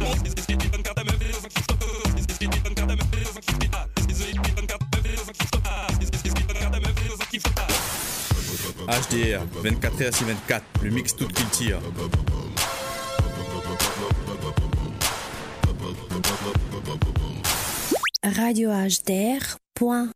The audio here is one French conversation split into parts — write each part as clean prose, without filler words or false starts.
HDR, 24h/24, le mix tout qu'il tire. radiohdr.fr.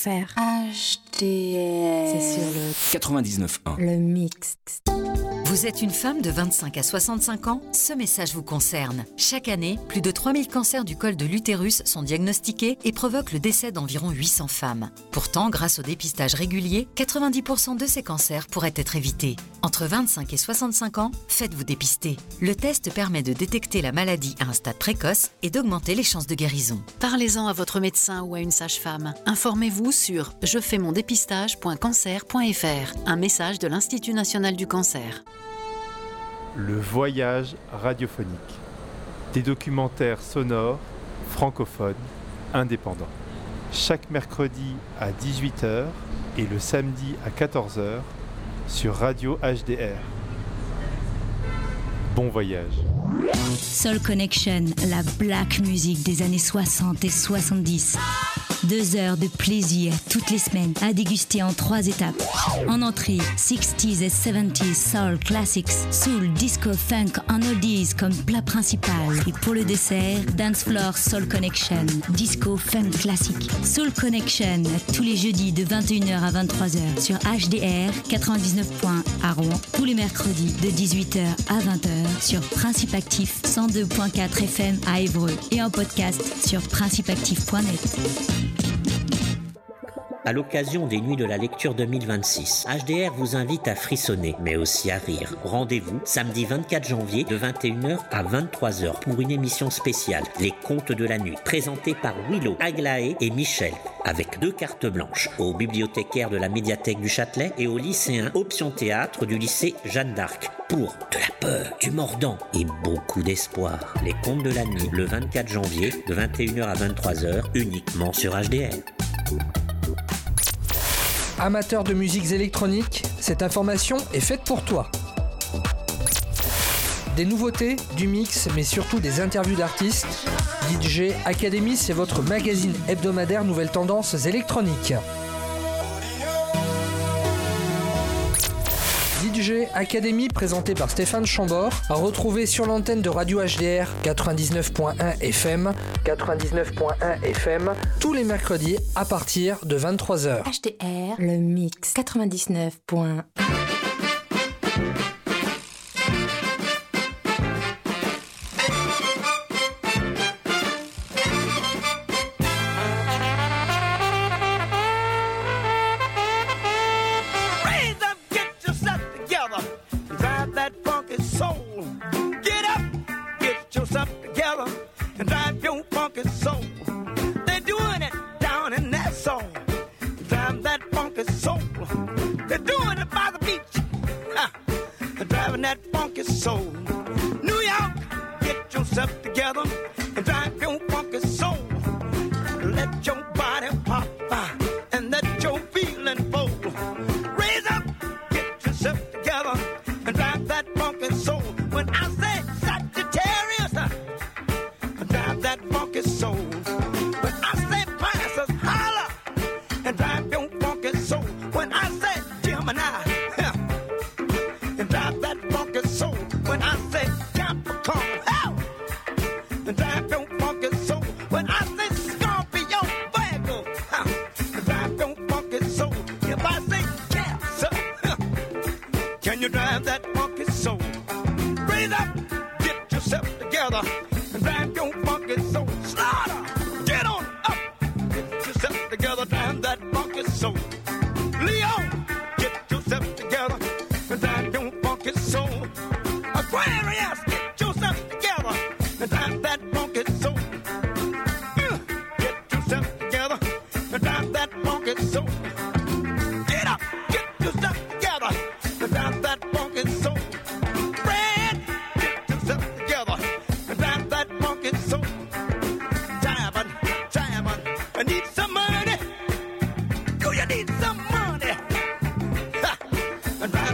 HDR. C'est sur le 99.1. Le mix. Vous êtes une femme de 25 à 65 ans? Ce message vous concerne. Chaque année, plus de 3000 cancers du col de l'utérus sont diagnostiqués et provoquent le décès d'environ 800 femmes. Pourtant, grâce au dépistage régulier, 90% de ces cancers pourraient être évités. Entre 25 et 65 ans, faites-vous dépister. Le test permet de détecter la maladie à un stade précoce et d'augmenter les chances de guérison. Parlez-en à votre médecin ou à une sage-femme. Informez-vous sur jefaimondepistage.cancer.fr. Un message de l'Institut national du cancer. Le voyage radiophonique. Des documentaires sonores, francophones, indépendants. Chaque mercredi à 18h et le samedi à 14h sur Radio HDR. Bon voyage. Soul Connection, la black music des années 60 et 70. 2 heures de plaisir toutes les semaines à déguster en 3 étapes. En entrée, 60s et 70s soul classics, soul, disco, funk en oldies comme plat principal. Et pour le dessert, dance floor Soul Connection, disco, funk classique. Soul Connection, tous les jeudis de 21h à 23h sur HDR 99.1 à Rouen. Tous les mercredis de 18h à 20h sur Principe Actif 102.4 FM à Évreux et en podcast sur principeactif.net. À l'occasion des Nuits de la Lecture 2026, HDR vous invite à frissonner, mais aussi à rire. Rendez-vous samedi 24 janvier de 21h à 23h pour une émission spéciale, Les Contes de la Nuit, présentée par Willow, Aglaé et Michel, avec 2 cartes blanches, aux bibliothécaires de la médiathèque du Châtelet et aux lycéens Option Théâtre du lycée Jeanne d'Arc, pour de la peur, du mordant et beaucoup d'espoir. Les Contes de la Nuit, le 24 janvier de 21h à 23h, uniquement sur HDR. Amateur de musiques électroniques, cette information est faite pour toi. Des nouveautés, du mix, mais surtout des interviews d'artistes. DJ Academy, c'est votre magazine hebdomadaire nouvelles tendances électroniques. DJ Academy, présenté par Stéphane Chambord, à retrouver sur l'antenne de Radio HDR 99.1 FM, tous les mercredis à partir de 23h. HDR, le mix 99.1.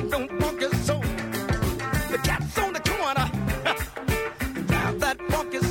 That funky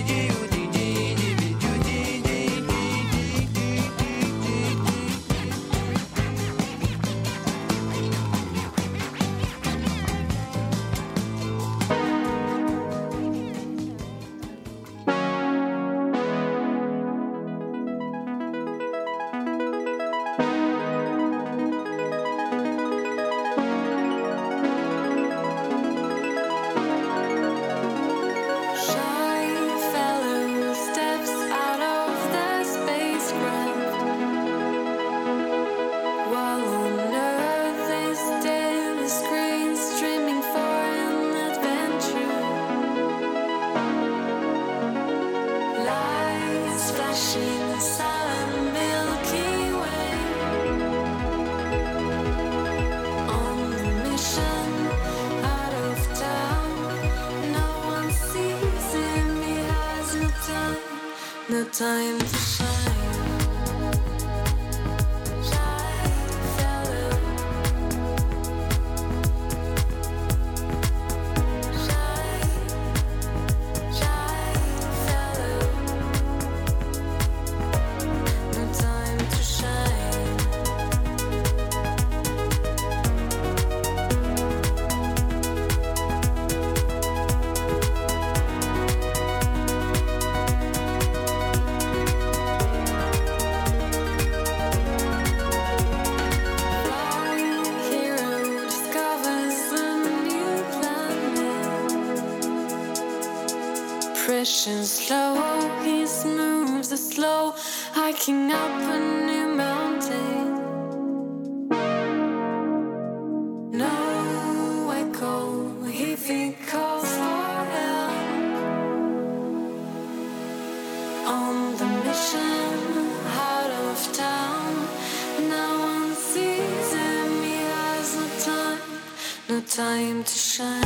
No time to shine. Pressure slow, his moves are slow, hiking up a new mountain. No echo, he calls for help. On the mission, out of town, no one sees him, he has no time to shine.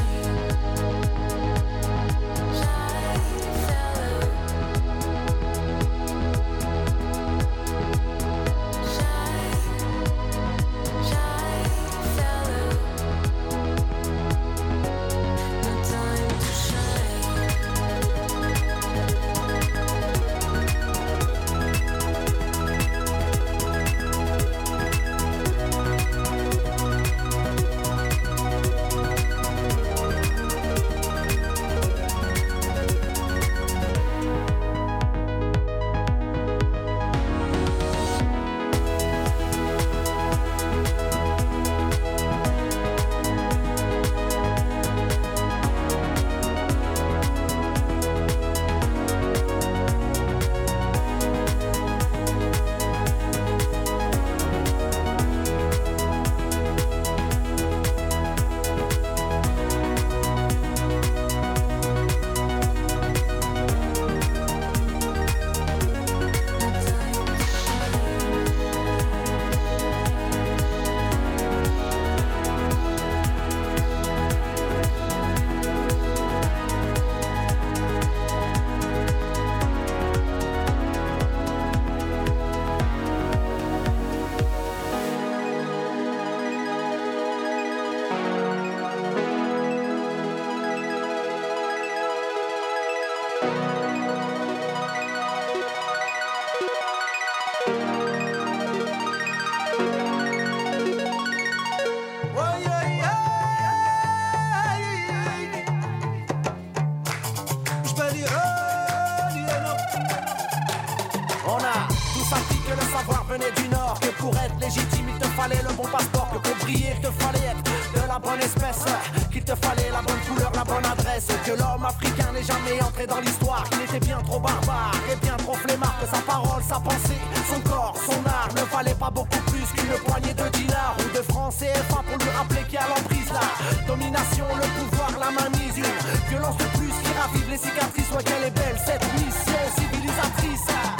venait du Nord, que pour être légitime il te fallait le bon passeport, que pour briller il te fallait être de la bonne espèce, qu'il te fallait la bonne couleur, la bonne adresse, que l'homme africain n'est jamais entré dans l'histoire, qu'il était bien trop barbare et bien trop flemmard, que sa parole, sa pensée, son corps, son art ne valait pas beaucoup plus qu'une poignée de dinars ou de francs CFA pour lui rappeler qu'il y a l'emprise, la domination, le pouvoir, la mainmise, une violence de plus qui ravive les cicatrices. Ouais, qu'elle est belle cette mission civilisatrice.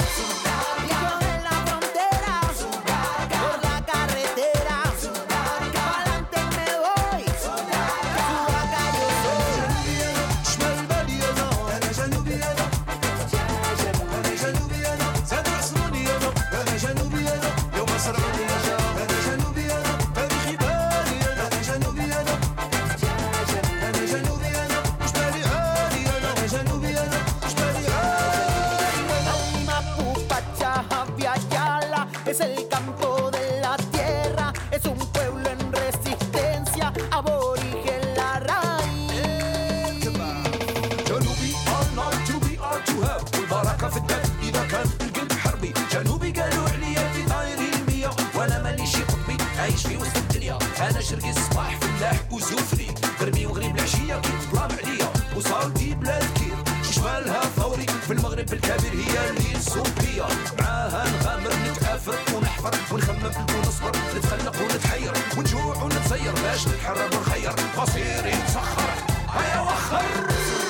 Es el campo de la tierra, es un pueblo en resistencia, aborigen la raíz. جنوبي all night to be all to have والبركة في الدم إذا كان القلب حربي. جنوبي قالوا عليا في طاير المية وأنا ماني شي قطبي عايش في وسط الدنيا. أنا شرقي الصباح فلاح وزوفري غربي وغريب العشية كي تظلام عليا وصالتي بلاد كير شمالها ثوري في المغرب الكبير هي اللي الصوفية. معاها نغامر نتعافر ونحفر ونخمم ونصبر نتخلق ونتحير ونجوع ونتسير باش نتحرر ونخير مصيري نسخر هيا وخر.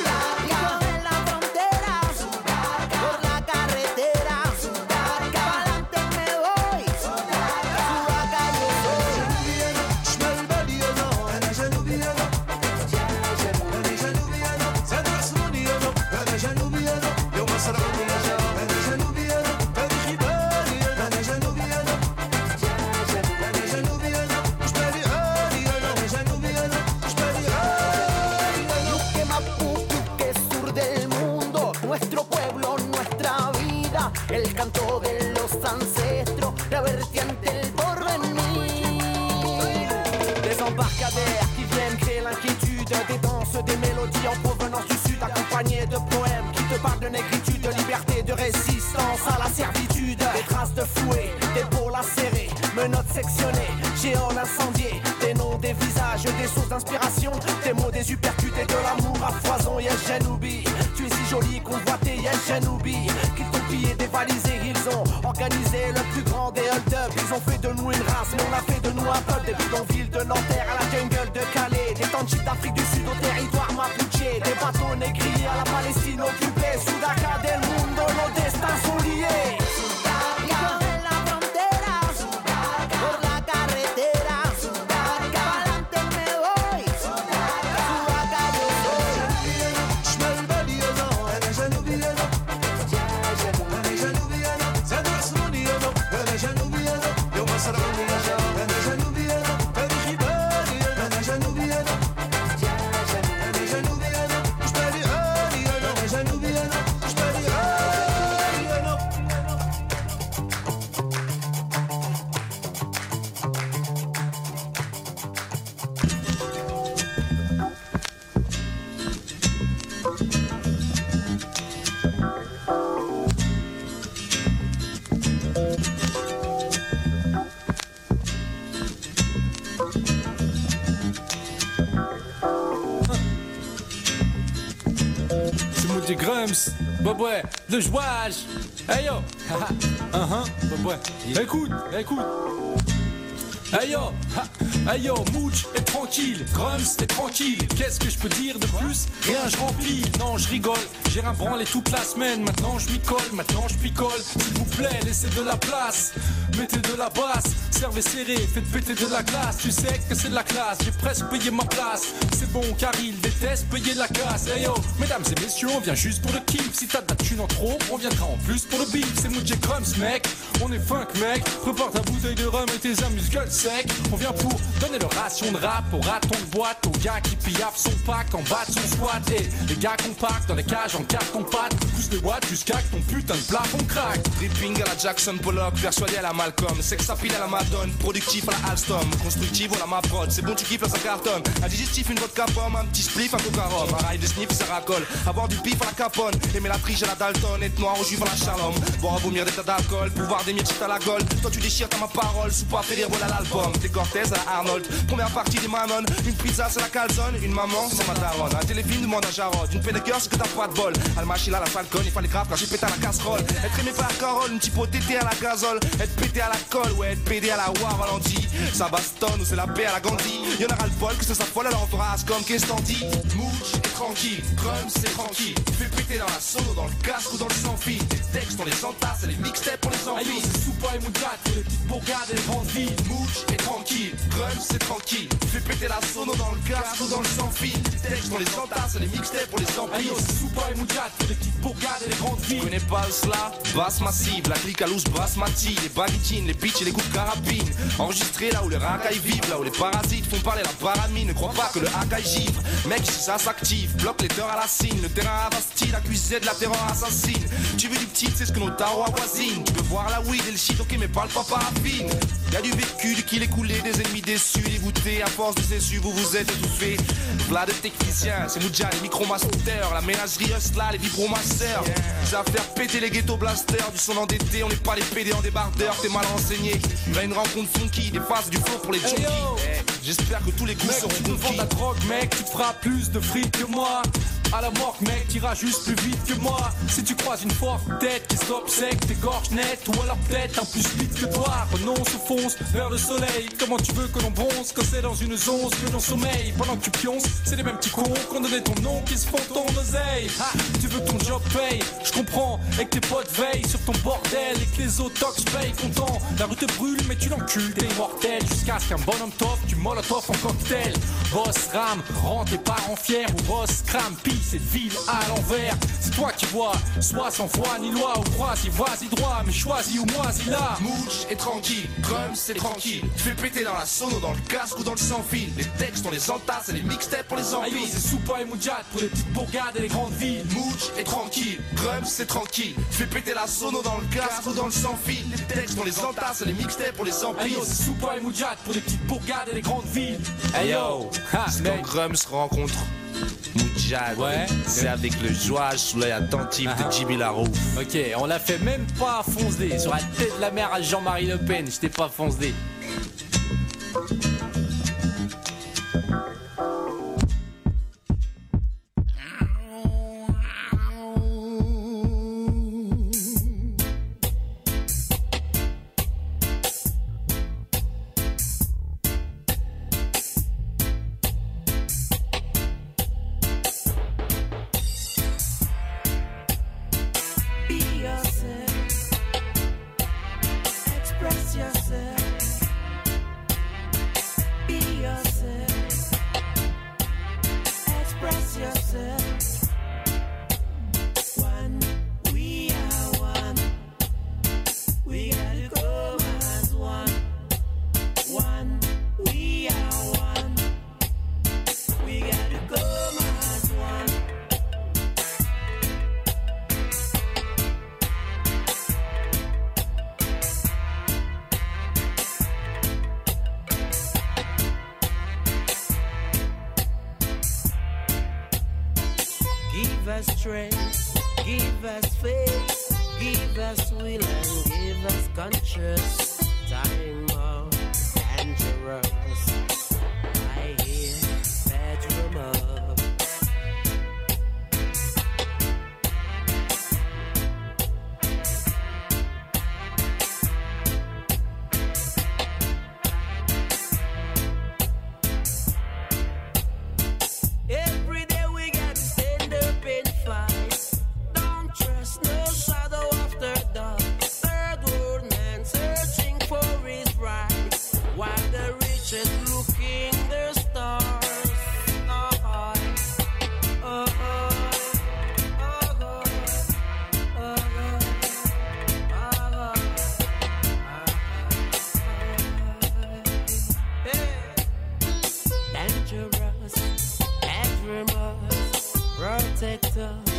El canto de los ancestros, la vertiente del porvenir. Des embarcadères qui viennent créer l'inquiétude, des danses, des mélodies en provenance du sud, accompagnées de poèmes qui te parlent de négritude, de liberté, de résistance à la servitude. Des traces de fouet, des pôles acérés, menottes sectionnées, géants incendiés, des noms, des visages, des sources d'inspiration, des mots, des uppercutés, de l'amour à foison. Yes, Janoubi, tu es si jolie, convoitée, yes, Janoubi. Qu'ils t'ont pillé, dévalisé, ils ont organisé le plus grand des hold-up. Ils ont fait de nous une race, mais on a fait de nous un peuple. Des bidonvilles de Nanterre à la jungle de Calais, des townships d'Afrique du Sud au territoire mapuche, des bateaux négriers à la Palestine occupée. Sudaca del mundo, nos destins sont liés. Grums, bah ouais, de jouage. Hey yo, bah ouais. Écoute. Hey yo, Mooch est tranquille, Grums est tranquille. Qu'est-ce que je peux dire de plus? Rien, je remplis, non je rigole. J'ai un branlé toute la semaine, maintenant je m'y colle, maintenant je picole. S'il vous plaît, laissez de la place, mettez de la basse, servez serré, faites péter de la glace. Tu sais que c'est de la classe, j'ai presque payé ma place. C'est bon car il déteste payer la casse. Hey yo, mesdames et messieurs, on vient juste pour le kiff. Si t'as de la thune en trop, on viendra en plus pour le beef. C'est Mooch et Grums mec, on est funk mec. Prépare ta bouteille de rhum et tes amuse-gueules sec. On vient pour donner leur ration de rap au raton de boîte, au gars qui piaffe son pack en bas de son squat. Et les gars qu'on pack dans les cages en carton pâte, pousse les watts jusqu'à que ton putain de plafond craque. Dripping à la Jackson Pollock, persuadé à la Malcolm. Sex ça pile à la Madone, productif à la Alstom, constructif voilà ma prod. C'est bon tu kiffes là ça cartonne. Un digestif, une vodka pomme, un petit spliff, un coca rhum, un rail de sniff ça racole. Avoir du pif à la Capone, aimer la triche à la Dalton, être noir au juif à la Shalom. Boire à vomir des tas d'alcool, pouvoir des miettes à la gueule. Toi tu déchires t'as ma parole, sous pas faire voilà l'album. T'es Cortez à la Arnold, première partie des Manon. Une pizza c'est la calzone, une maman c'est ma daronne. Un téléfilm demande à Jarod, une peine de cœur c'est que t'as pas de bol. Almachila la falcon, il fallait grave quand j'ai pété à la casserole. Être aimé par Carole, une typo tété à la gazole. Être pété à la colle, ouais être pédé à la War Valenti. Ça bastonne ou c'est la paix à la Gandhi. Y'en aura le vol que ça s'affole alors on fera comme qu'est-ce t'en dis. Mouche et tranquille, Crum c'est tranquille. Fais péter dans la solo, dans le casque ou dans le sans-fil. Les textes on les entasse et les mixtapes on les enfile. C'est Soupa et Moudjat pour les petites bourgades et les grandes villes. Mouche et tranquille, Crum c'est tranquille. Fais péter la sono dans le casque ou dans le sans-fil. Les textes on les entasse et les mixtapes on les enfile. C'est Soupa et Moudjat pour les petites bourgades et les grandes villes. Tu connais pas cela? Basse massive, la clique à loose basmati. Les bagitines, les bitches et les coups de carabine. Enregistré là où les racailles vivent, là où les parasites font parler la paramine. Ne crois pas que le hacaille givre. Mec, si ça s'active, bloque les heures à la cine. Le terrain avasti, accusé de la terreur assassine. Tu veux du petit, c'est ce que nos tarots avoisinent. Tu peux voir la weed et le shit, ok, mais parle pas paraffine. Y'a du vécu, du kill écoulé, des ennemis déçus, dégoûtés. À force de cessus, vous vous êtes étouffés. V'là de techniciens, c'est Moudja, les micromasters. La ménagerie là, les vibromasters. Ça va faire péter les ghetto blasters. Du son endetté, on n'est pas les PD en débardeur. T'es mal renseigné. Y'a une rencontre funky, des phases du flow pour les junkies. J'espère que tous les coups seront tu te vends ta drogue, mec, tu te feras plus de fric que moi. À la mort, mec, t'iras juste plus vite que moi. Si tu croises une forte tête qui stoppe sec, tes gorges nettes, ou alors peut-être un plus vite que toi. Renonce ou fonce vers le soleil. Comment tu veux que l'on bronze quand c'est dans une zone que l'on sommeille? Pendant que tu pionces, c'est les mêmes petits cons qu'on donnait ton nom qui se font ton oseille. Tu veux que ton job paye, je comprends, et que tes potes veillent sur ton bordel et que les autox payent content. La rue te brûle, mais tu l'encules, t'es immortel. Jusqu'à ce qu'un bonhomme top, tu molotov en cocktail. Boss rame, rends tes parents fiers, ou boss crame, pille cette ville à l'envers. C'est toi qui vois, soit sans foi ni loi, ou crois-y, vas-y droit, mais choisis ou moisis là. Mouche et tranquille, Crum c'est tranquille. Fais péter dans la sono, dans le casque ou dans le sans-fil. Les textes on les entasse et les mixtapes on les empile. C'est Soupa et Moudjat pour les petites bourgades et les grandes villes. Mouche et tranquille, Crum c'est tranquille. Fais péter la sono dans le casque ou dans le sans-fil. Les textes on les entasse et les mixtapes on les empile. C'est Soupa et Moudjat pour les petites bourgades et les grandes villes. Hey yo, c'est quand Crum se rencontre Moudjad, ouais, c'est avec le jouage sous l'œil attentif de Jimmy Laroux. Ok, on l'a fait même pas foncer sur la tête de la mère à Jean-Marie Le Pen, j'étais pas foncé. Give us strength, give us faith, give us will and give us conscience. Time of dangerous, I hear bedroom up. Every day we gotta stand up and fight. Don't trust no shadow after dark. Third world man searching for his right, while the rich is looking their stars. Oh, oh, oh, oh, oh, dangerous, protect us.